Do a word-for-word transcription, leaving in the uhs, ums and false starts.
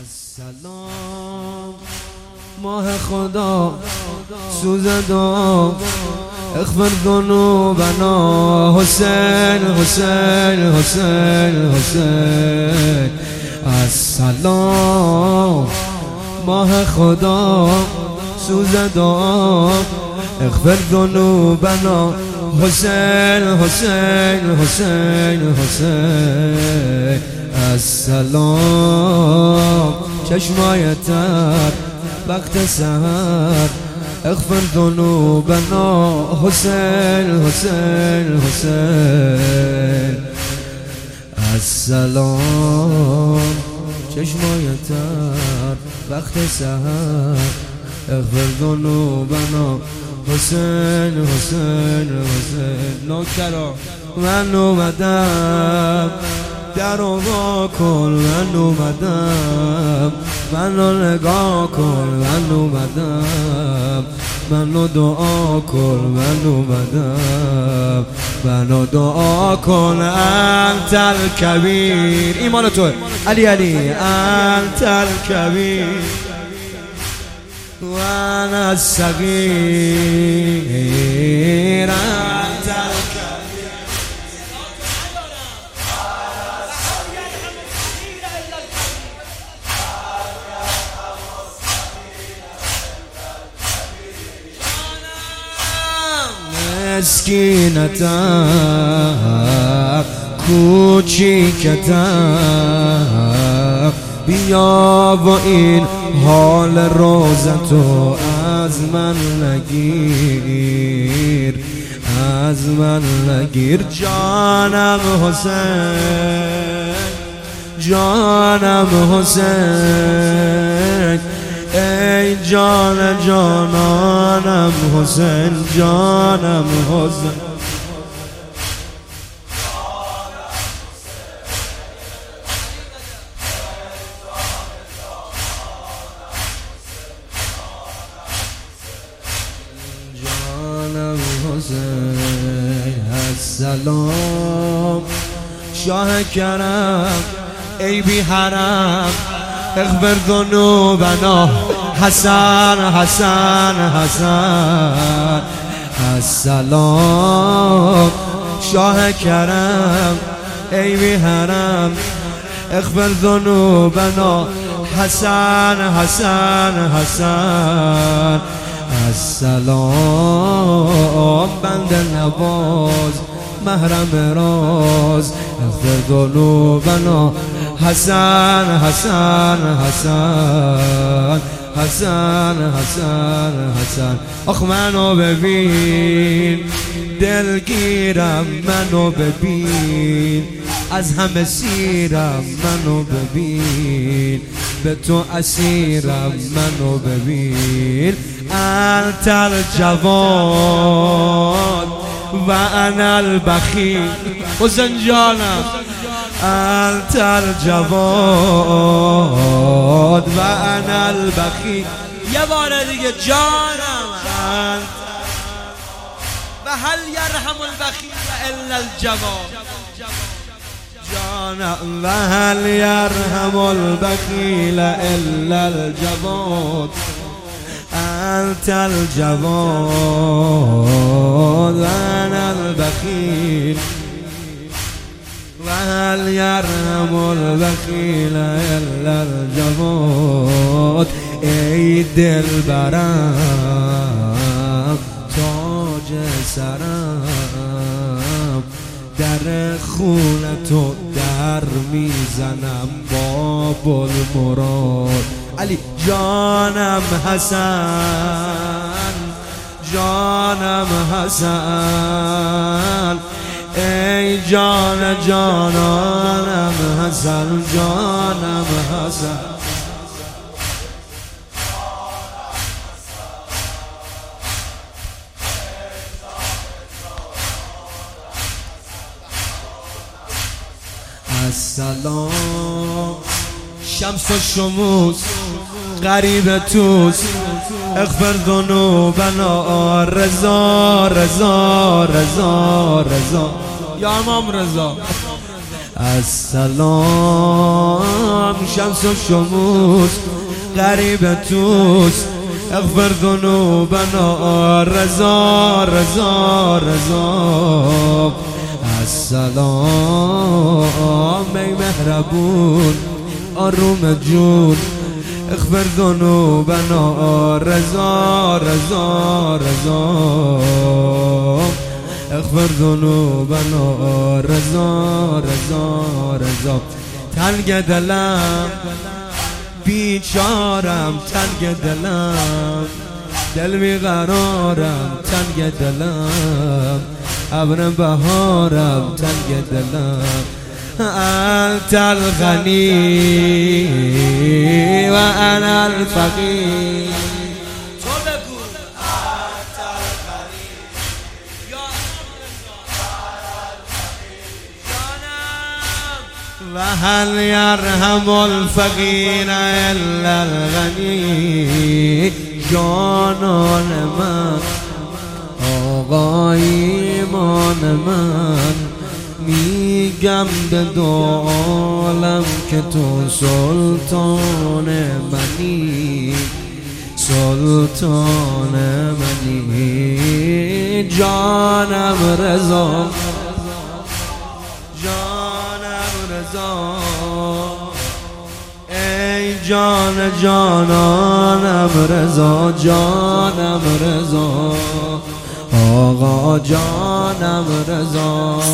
السلام ماه خدا سوزدم اغفر ذنوبنا حسین حسین حسین حسین السلام ماه خدا سوزدم اغفر ذنوبنا حسین حسین حسین حسین السلام چشمای تر وقت سحر اغفر ذنوبنا حسین حسین حسین السلام چشمای تر وقت سحر اغفر ذنوبنا حسین حسین حسین نوکرا من اومدم در وا کن من اومدم منو نگاه کن من اومدم منو دعا کن من اومدم منو دعا کن انت الکبیر ایمان تو علی علی انت الکبیر و انا الصغیر انت الکبیر مسکینتم کوچیکتم بیا و این حال روزتو از من نگیر از من نگیر جانم حسین جانم حسین ای جان جانانم حسین جانم حسین جانم حسین السلام شاه کرم ای بی حرم اغفر ذنوبنا حسن حسن حسن السلام شاه کرم ای بی حرم اغفر ذنوبنا حسن حسن حسن السلام بند نواز محرم راز اغفر ذنوبنا حسن حسن حسن حسن حسن حسن آخ منو ببین دلگیرم منو ببین از همه سیرم منو ببین به تو اسیرم منو ببین انت الجواد و انا البخیل حسین جانم انت الجواد و انا البخیل یه بار دیگه جانم انت و هل یرحم البخیل الا الجواد جانم و هل یرحم البخیل الا الجواد انت الجواد و انا البخیل و هل یرحم البخیل الا الجواد ای دلبرم تاج سرم در خونتو در میزنم باب المراد علی جانم حسن جانم حسن ای جان جانانم حسن جانم حسن السلام شمس و شموس غریب توس اغفر ذنوبنا رضا رضا رضا رضا یا امام رضا السلام شمس و شموس غریب توست اغفر ذنوبنا رضا رضا رضا السلام ای مهربون آروم جون اغفر ذنوبنا رضا رضا رضا اغفر ذنوبنا رضا رضا رضا تنگ دلم بیچارم تنگ دلم دل بیقرارم تنگ دلم ابر بهارم تنگ دلم انت الغنی و انا الفقیر و هل یرحم الفقیر الا الغنی جانان من آقا ایمان من میگم به دو عالم که تو سلطان منی سلطان منی جانم رضا جانم رضا ای جان جانانم رضا جانم رضا آقا جانم رضا